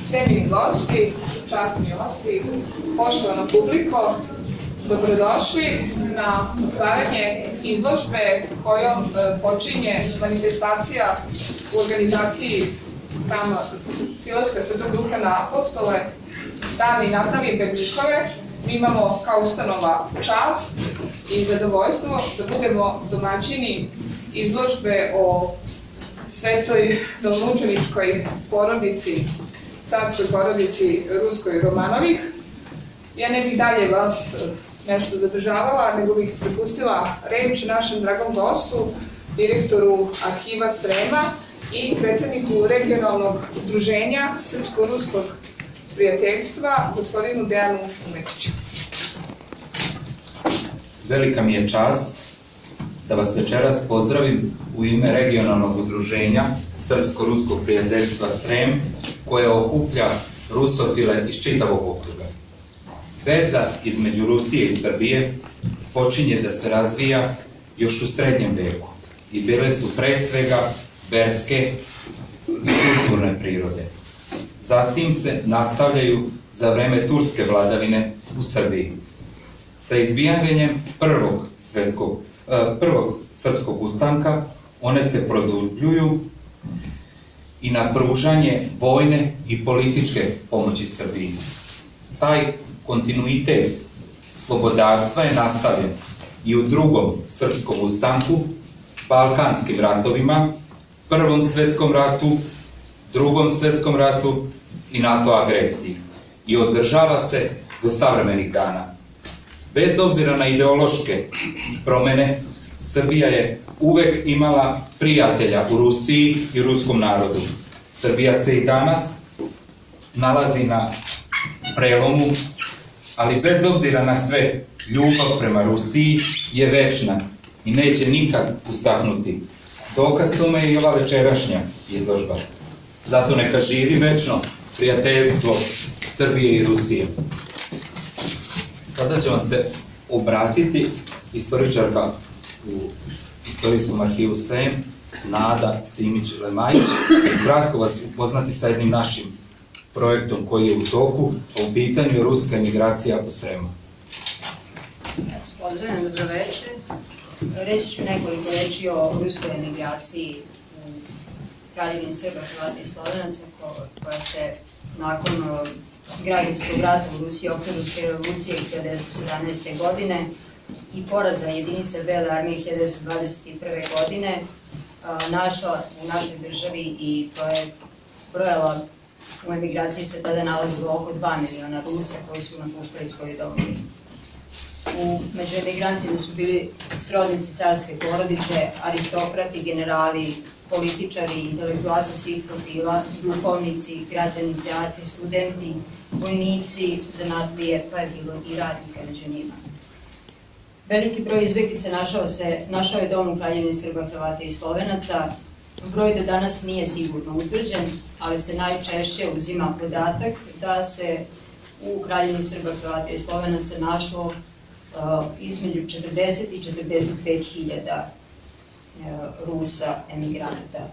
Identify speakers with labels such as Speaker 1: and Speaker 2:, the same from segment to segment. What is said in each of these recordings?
Speaker 1: cenjeni gosti, časni oci, poštovana publiko, dobrodošli na otvaranje izložbe kojom počinje manifestacija u organizaciji hrama Silaška Svetog Duha na Apostole, Dani Natalije Berniškove. Mi imamo kao ustanova čast i zadovoljstvo da budemo domaćini izložbe o svetoj dolmučeničkoj porodici, carskoj porodici Ruskoj Romanovih. Ja ne bih dalje vas nešto zadržavala, nego bih prepustila reč našem dragom gostu, direktoru Arhiva Srema i predsedniku regionalnog udruženja Srpsko-ruskog prijateljstva, gospodinu Dejanu Umetiću.
Speaker 2: Velika mi je čast da vas večeras pozdravim u ime regionalnog udruženja Srpsko-ruskog prijateljstva Srem, koje okuplja rusofile iz čitavog okruga. Veza između Rusije i Srbije počinje da se razvija još u srednjem veku i bile su pre svega verske i kulturne prirode. Zatim se nastavljaju za vreme turske vladavine u Srbiji. Sa izbijanjem prvog srpskog ustanka one se produbljuju i na pružanje vojne i političke pomoći Srbiji. Taj kontinuitet slobodarstva je nastavljen i u drugom srpskom ustanku, Balkanskim ratovima, Prvom svetskom ratu, Drugom svetskom ratu i NATO agresiji i održava se do savremenih dana. Bez obzira na ideološke promene, Srbija je uvek imala prijatelja u Rusiji i ruskom narodu. Srbija se i danas nalazi na prelomu, ali bez obzira na sve, ljubav prema Rusiji je večna i neće nikad usahnuti. Dokaz tome je i ova večerašnja izložba. Zato neka živi večno prijateljstvo Srbije i Rusije. Sada će vam se obratiti istoričarka u Istorijskom arhivu Srem, Nada Simić-Lemajić, i kratko vas upoznati sa jednim našim projektom koji je u toku, a u pitanju je ruska emigracija u Sremu.
Speaker 3: Pozdravljam, dobro večer. Reći ću nekoliko reči o ruskoj emigraciji u Kraljevini Srba, Hrvata i Slovenaca, koja se nakon građanskog rata u Rusiji, Oktobarske revolucije 1917. godine i poraza jedinice Bele armije 1921. godine našla u našoj državi, i to je brojala, u emigraciji se tada nalazilo oko 2 miliona Rusa koji su napuštali svoju domovinu. Među emigrantima su bili srodnici carske porodice, aristokrati, generali, političari, intelektualci svih profila, duhovnici, građani, đaci, studenti, vojnici, zanatlije, pa je bilo i radnika među njima. Veliki broj izbeglica našao je dom u Kraljevini Srba, Hrvata i Slovenaca. Broj do danas nije sigurno utvrđen, ali se najčešće uzima podatak da se u Kraljevini Srba, Hrvata i Slovenaca našlo između 40 i 45 hiljada Rusa emigranata.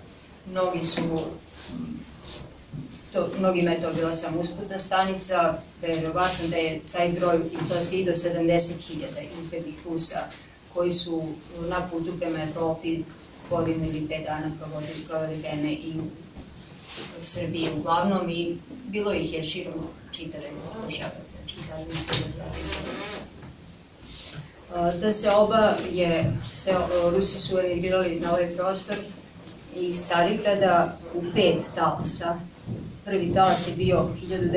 Speaker 3: Mnogima je to bila samo usputna stanica, verovatno da je taj broj i do 70 hiljada izbeglih Rusa koji su na putu prema Evropi godinu ili 5 dana provodi vreme i u Srbiji uglavnom, i bilo ih je širom čitave države, znači Kraljevine Srba, Hrvata i Slovenaca. Ta seoba Rusi su emigrirali na ovaj prostor iz Carigrada u 5 talasa. Prvi talas je bio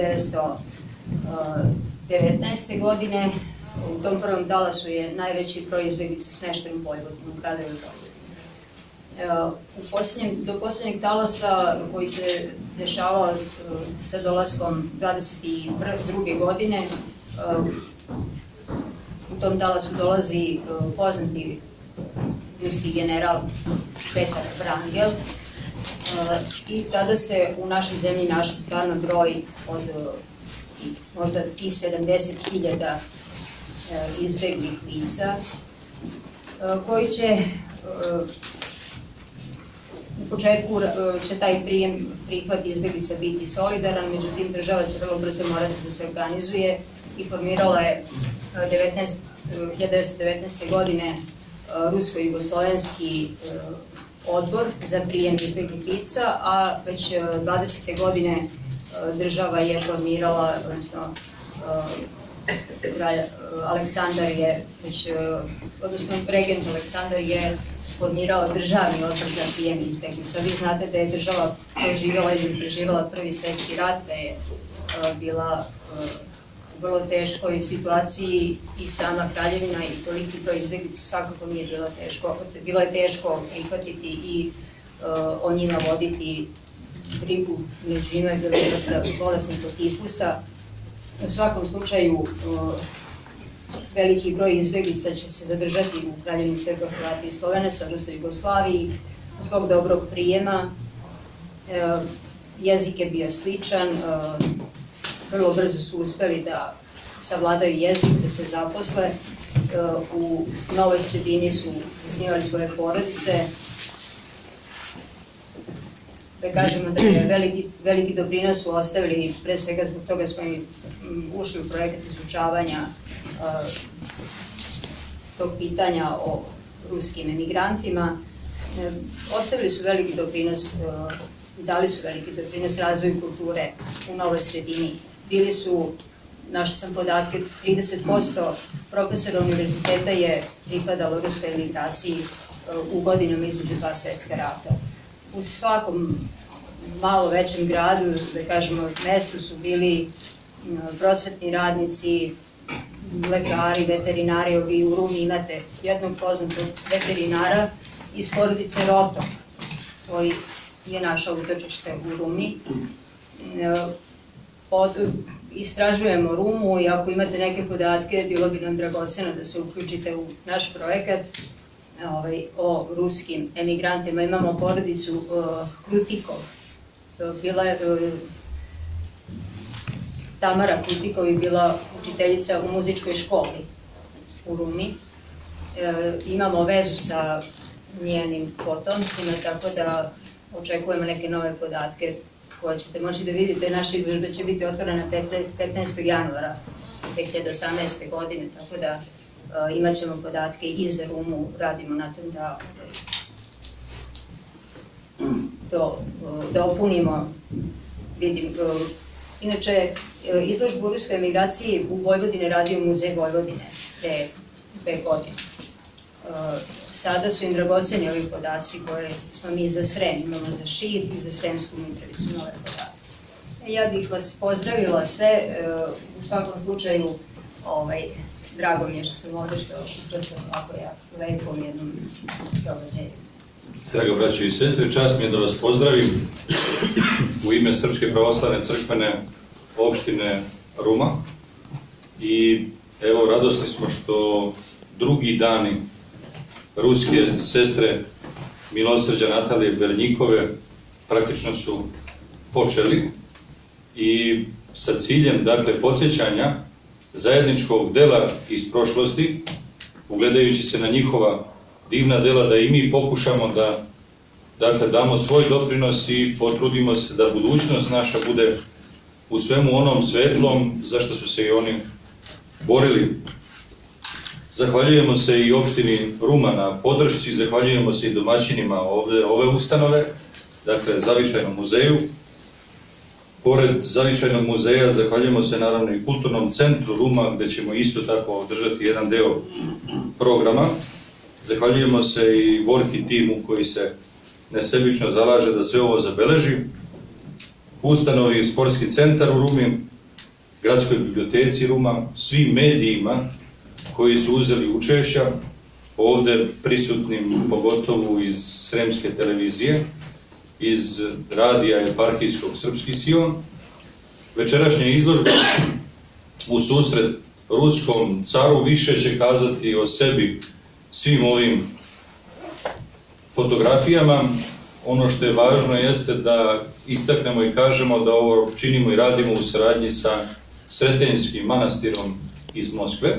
Speaker 3: 1919. godine. U tom prvom talasu je najveći broj izbeglica smešten u Vojvodinu, u Kraljevoj Vojvodini. Do poslednjeg talasa, koji se dešavao sa dolaskom 22. godine, u tom talasu dolazi poznati ruski general Petar Vrangel, i tada se u našoj zemlji našao stvarno broj od možda tih 70.000 izbeglih lica, koji će U početku će taj prihvat izbjeglica biti solidaran, međutim država će vrlo brzo morati da se organizuje i formirala je 1919. godine rusko-jugoslovenski odbor za prijem izbjeglih lica, a već 20. godine država je formirala, odnosno Aleksandar je već, odnosno regent Aleksandar je formirao državni odbor za prijem izbjeglica. Vi znate da je država doživjela ili preživjela Prvi svjetski rat, da je bila u vrlo teškoj situaciji i sama kraljevina i toliki broj izbjeglica svakako nije bilo teško. Bilo je teško prihvatiti i o njima voditi brigu, među njima je bilo dosta bolesnih od tifusa. U svakom slučaju, veliki broj izbjeglica će se zadržati u Kraljevini Srba, Hrvata i Slovenaca, odnosno Jugoslaviji, zbog dobrog prijema. Jezik je bio sličan, vrlo brzo su uspeli da savladaju jezik, da se zaposle. U novoj sredini su zasnivali svoje porodice. Da kažemo da je veliki doprinos su ostavili, pre svega zbog toga smo i ušli u projekat izučavanja tog pitanja o ruskim emigrantima. Ostavili su veliki doprinos, dali su veliki doprinos razvoju kulture u novoj sredini. Bili su, našla sam podatke, 30% profesora univerziteta je pripadalo ruskoj emigraciji u godinama između dva svjetska rata. U svakom malo većem gradu, da kažemo, mestu su bili prosvetni radnici, lekari, veterinari. Vi u Rumi imate jednog poznatog veterinara iz porodice Roto, koji je našao utočište u Rumi. Istražujemo Rumu i ako imate neke podatke, bilo bi nam dragoceno da se uključite u naš projekat o ruskim emigrantima. Imamo porodicu Krutikov. Tamara Krutikov je bila učiteljica u muzičkoj školi u Rumi. Imamo vezu sa njenim potomcima, tako da očekujemo neke nove podatke koje ćete moći da vidite. Naša izložba će biti otvorena 15. januara 2018. godine, tako da imat ćemo podatke i za Rumu, radimo na tom da to dopunimo. Inače, izložbu u ruskoj emigraciji u Vojvodini radio Muzej Vojvodine pre 2 godine. Sada su im dragoceni ovi podaci koje smo mi za Srem, imamo za Šid i za Sremsku Mitrovicu nove podatke. Ja bih vas pozdravila sve, u svakom slučaju drago mi je što sam ovdje, što učestvujem ovako lepom jednom događaju.
Speaker 4: Draga braćo i sestre, čast mi je da vas pozdravim u ime Srpske pravoslavne crkvene opštine Ruma. I evo, radosni smo što drugi dani ruske sestre Milosrđa Natalije Bernjikove praktično su počeli i sa ciljem, dakle, podsjećanja zajedničkog dela iz prošlosti, ugledajući se na njihova divna dela, da i mi pokušamo da, dakle, damo svoj doprinos i potrudimo se da budućnost naša bude u svemu onom svetlom za što su se i oni borili. Zahvaljujemo se i opštini Ruma na podršci, zahvaljujemo se i domaćinima ove ustanove, dakle, Zavičajnom muzeju. Pored Zavičajnog muzeja zahvaljujemo se naravno i Kulturnom centru Ruma, gde ćemo isto tako održati jedan deo programa. Zahvaljujemo se i Vorki timu koji se nesebično zalaže da sve ovo zabeleži. Ustanovi Sportski centar u Rumi, Gradskoj biblioteci Ruma, svim medijima koji su uzeli učešća, ovde prisutnim pogotovo iz Sremske televizije, iz radija eparhijskog Srpski Sion. Večerašnja izložba u susret ruskom caru više će kazati o sebi svim ovim fotografijama. Ono što je važno jeste da istaknemo i kažemo da ovo činimo i radimo u saradnji sa Sretenjskim manastirom iz Moskve,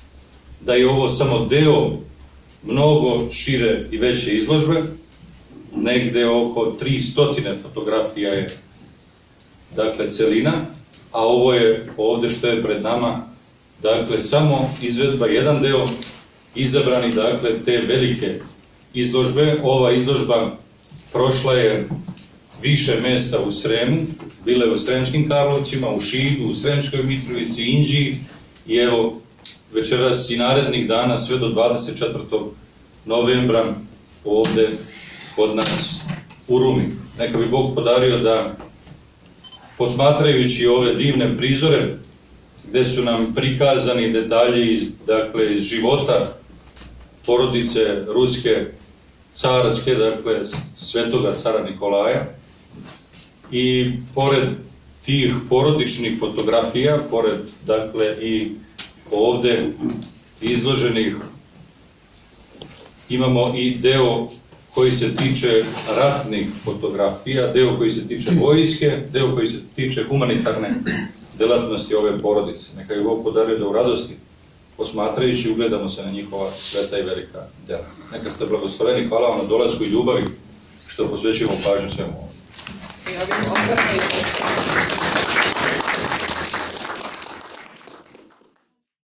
Speaker 4: da je ovo samo deo mnogo šire i veće izložbe, negde oko 300 fotografija je dakle celina, a ovo je ovde što je pred nama, dakle samo izvedba, jedan deo izabrani, dakle te velike izložbe. Ova izložba prošla je više mesta u Sremu, bila je u Sremskim Karlovcima, u Šidu, u Sremskoj Mitrovici, Inđiji i evo večeras i narednih dana sve do 24. novembra ovde kod nas u Rumi. Neka bi Bog podario da posmatrajući ove divne prizore gde su nam prikazani detalji dakle, iz života porodice ruske carske, dakle svetoga cara Nikolaja, i pored tih porodičnih fotografija, pored dakle i ovde izloženih, imamo i deo koji se tiče ratnih fotografija, deo koji se tiče vojske, deo koji se tiče humanitarne delatnosti ove porodice. Neka je Bog podario da u radosti, posmatrajući, ugledamo se na njihova sveta i velika dela. Neka ste blagosloveni, hvala vam na dolasku i ljubavi što posvećujemo pažnju svemu ovom.